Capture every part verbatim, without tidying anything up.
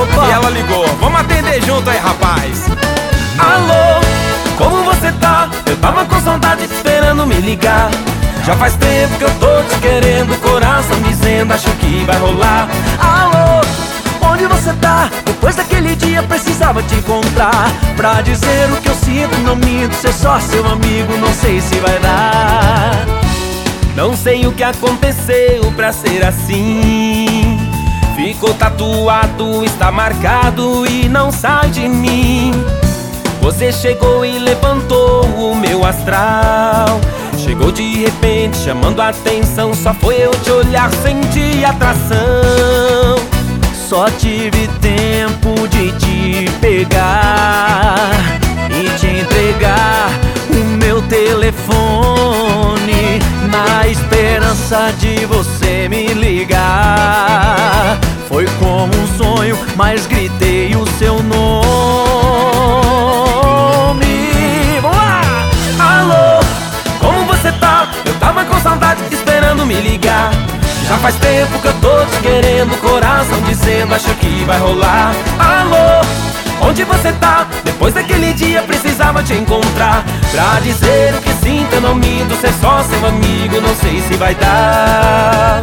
Opa. E ela ligou, vamos atender junto aí, rapaz. Alô, como você tá? Eu tava com saudade esperando me ligar. Já faz tempo que eu tô te querendo, coração dizendo, acho que vai rolar. Alô, onde você tá? Depois daquele dia precisava te encontrar, pra dizer o que eu sinto, não minto, ser só seu amigo, não sei se vai dar. Não sei o que aconteceu pra ser assim. Ficou tatuado, está marcado e não sai de mim. Você chegou e levantou o meu astral. Chegou de repente chamando a atenção, só foi eu te olhar, senti atração. Só tive tempo de te pegar e te entregar o meu telefone, na esperança de você me ligar. Foi como um sonho, mas gritei o seu nome. Vamos lá! Alô, como você tá? Eu tava com saudade esperando me ligar. Já faz tempo que eu tô te querendo, coração dizendo, acho que vai rolar. Alô, onde você tá? Depois daquele dia precisava te encontrar, pra dizer o que sinto, eu não minto, ser só seu amigo, não sei se vai dar.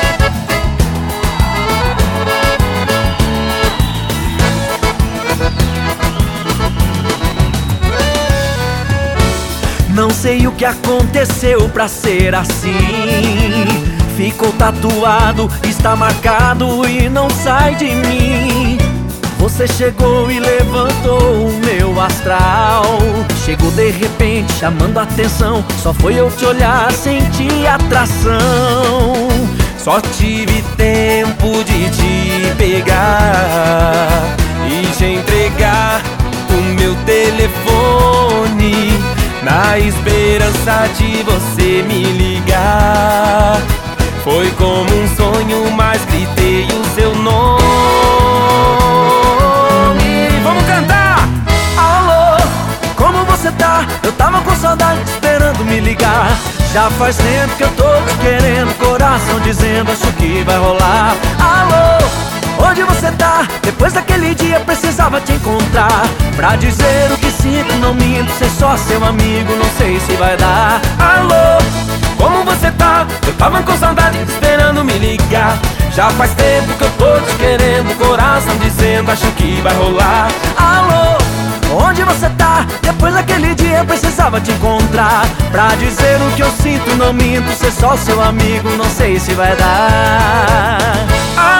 Não sei o que aconteceu pra ser assim. Ficou tatuado, está marcado e não sai de mim. Você chegou e levantou o meu astral. Chegou de repente chamando a atenção, só foi eu te olhar, senti atração. Só tive tempo de te pegar e te entregar o meu telefone, na esperança de você me ligar. Foi como um sonho, mas gritei o seu nome. Vamos cantar! Alô, como você tá? Eu tava com saudade esperando me ligar. Já faz tempo que eu tô te querendo, coração dizendo, acho que vai rolar. Alô, onde você tá? Depois daquele dia precisava te encontrar, pra dizer o que sinto, não minto, ser só seu amigo, não sei se vai dar. Alô, como você tá? Eu tava com saudade esperando me ligar. Já faz tempo que eu tô te querendo, coração dizendo, acho que vai rolar. Alô, onde você tá? Depois daquele dia precisava te encontrar, pra dizer o que eu sinto, não minto, ser só seu amigo, não sei se vai dar.